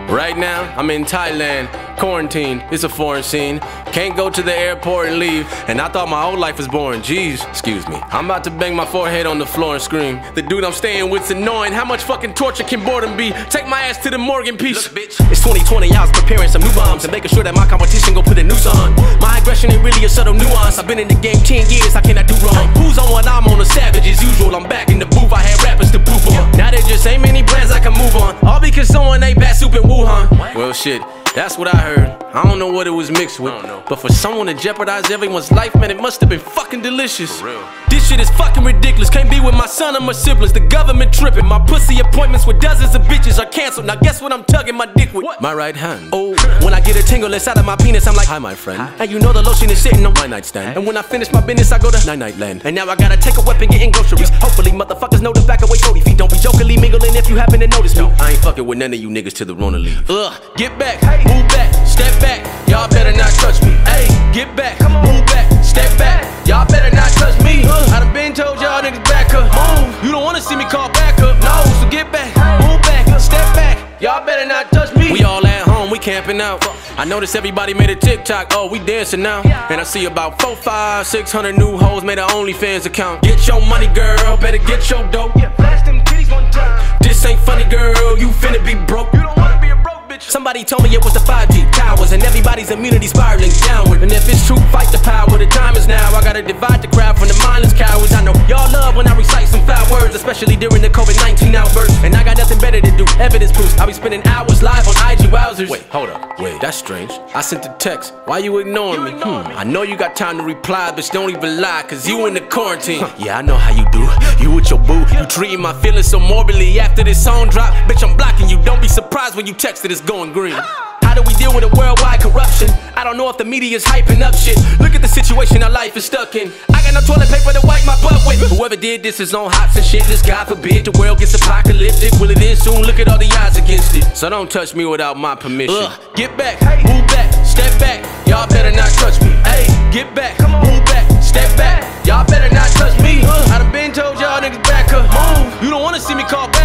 Right now, I'm in Thailand, quarantine, it's a foreign scene. Can't go to the airport and leave, and I thought my whole life was boring, jeez, excuse me. I'm about to bang my forehead on the floor and scream. The dude I'm staying with's annoying, how much fucking torture can boredom be? Take my ass to the morgue in peace. Look, bitch, it's 2020, I was preparing some new bombs and making sure that my competition gon' put a noose on. My aggression ain't really a subtle nuance, I've been in the game 10 years, I cannot do wrong. Who's on one, I'm on a savage as usual, I'm back in the booth, I had rappers to poop on. Now there just ain't many brands I can move on, all because someone ate bat soup in Wuhan. Well shit, that's what I heard. I don't know what it was mixed with, but for someone to jeopardize everyone's life, man, it must have been fucking delicious. For real. This shit is fucking ridiculous. Can't be with my son or my siblings. The government tripping. My pussy appointments with dozens of bitches are canceled. Now guess what I'm tugging my dick with? What? My right hand. Oh, when I get a tingle inside of my penis, I'm like, hi my friend. Hi. And you know the lotion is sitting on my nightstand. And when I finish my business, I go to Night Land. And now I gotta take a weapon getting groceries. Hopefully motherfuckers know the back away 40 feet. Don't be jokingly mingling if you happen to notice me. No, I ain't fucking with none of you niggas till the Rona leave. Get back, move back, step back. Y'all better not touch me. Ayy, get back, move back, step back. Y'all better not touch me. I done been told y'all niggas back up. Move, you don't wanna see me call back up. No, so get back, move back, step back. Y'all better not touch me. We all at home, we camping out. I noticed everybody made a TikTok, oh, we dancing now. And I see about 400, 500, 600 new hoes made an OnlyFans account. Get your money, girl, better get your dope. Flash them titties one time. This ain't funny, girl, you finna be broke. You don't wanna be a broke bitch. Somebody told me it was the 5G towers and everybody's immunity spiraling downward. And if it's true, fight the power, the time is now. I gotta divide the crowd from the mindless cowards. I know y'all love when I recite some foul words, especially during the COVID-19 outburst. And I got nothing better to do, evidence proofs. I'll be spending hours live on IG wowzers. Wait, hold up, wait, that's strange. I sent a text, why you ignoring me? I know you got time to reply, bitch, don't even lie, cause you in the quarantine. Yeah, I know how you do, you with your boo. You treating my feelings so morbidly after this song drop. Bitch, I'm blocking you, don't be surprised when you text it, it's going green. How do we deal with a worldwide corruption? I don't know if the media's hyping up shit. Look at the situation our life is stuck in. I got no toilet paper to wipe my butt with. Whoever did this is on hops and shit. This God forbid the world gets apocalyptic. Well, it is soon, look at all the odds against it. So don't touch me without my permission. Get back, move back, step back. Y'all better not touch me. Ayy, get back, move back, step back. Y'all better not touch me. I done been told y'all niggas back up. Move, you don't wanna see me call back.